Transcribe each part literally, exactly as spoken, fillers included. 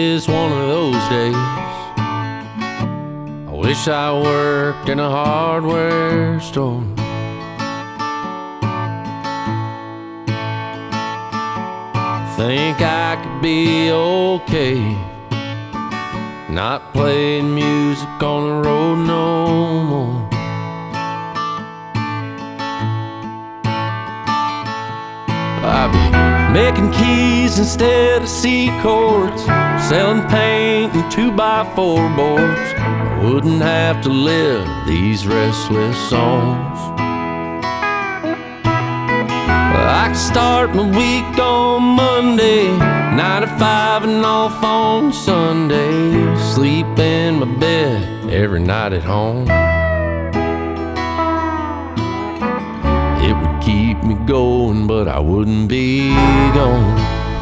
is one of those days. I wish I worked in a hardware store. Think I could be okay not playing music on the road no more. I'd be making keys instead of C chords, selling paint and two by four boards. I wouldn't have to live these restless songs. I could start my week on Monday, nine to five and off on Sunday, sleep in my bed every night at home. It would keep me going, but I wouldn't be gone.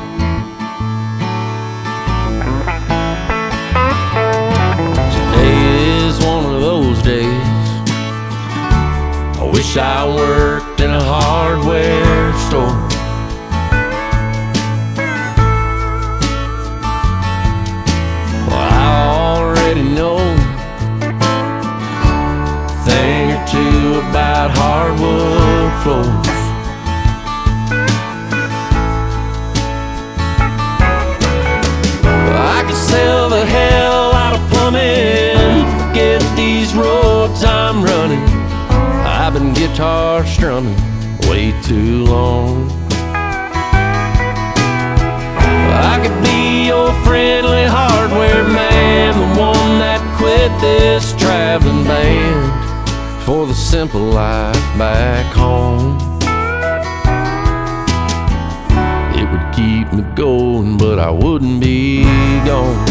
Today is one of those days. I wish I worked in a hardware store. Well, I already know a thing or two about hardwood floors. I could sell the hell out of plumbing, forget these roads I'm running. I've been guitar strumming way too long. I could be your friendly hardware man, the one that quit this traveling band for the simple life back home. It would keep me going, but I wouldn't be gone.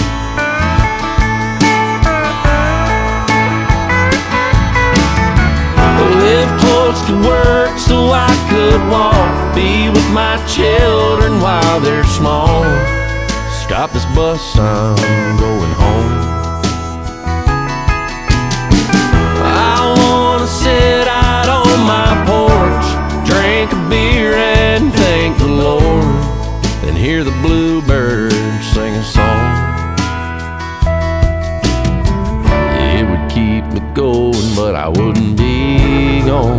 Live close to work so I could walk, be with my children while they're small. Stop this bus, I'm going home. I wanna sit out on my porch, drink a beer and thank the Lord, and hear the bluebirds sing a song. It would keep me going, but I wouldn't be gone.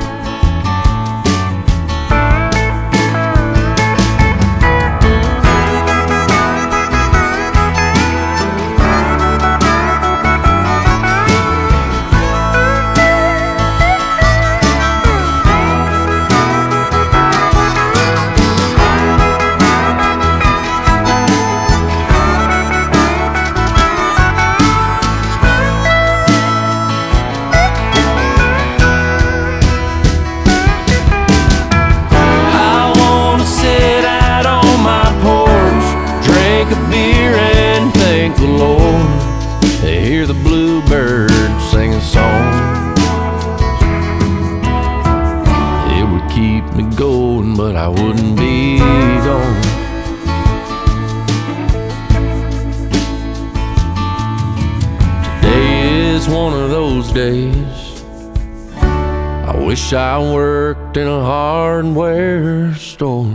The Lord, they hear the bluebirds sing a song. It would keep me going, but I wouldn't be gone. Today is one of those days. I wish I worked in a hardware store.